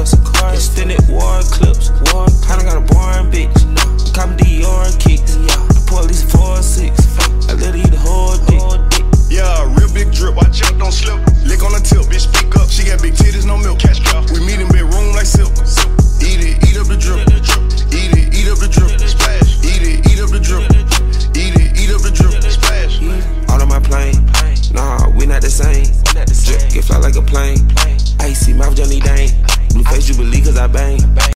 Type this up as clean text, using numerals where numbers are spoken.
Extended war clips. I done got a boring bitch. Cop Dior kicks. Police 4-6. I let her eat the whole dick. Yeah, real big drip. Watch out, don't slip. Lick on the tip, bitch, speak up. She got big titties, no milk. Cash cow. We meet in bedroom like silk. Eat it, eat up the drip. Eat it, eat up the drip. Splash. Eat it, eat up the drip. Eat it, eat up the drip. Splash. All on my plane. Nah, we not the same. Drip, get fly like a plane. Icy mouth, Johnny Dane. Blue face, Jubilee, cause I bang.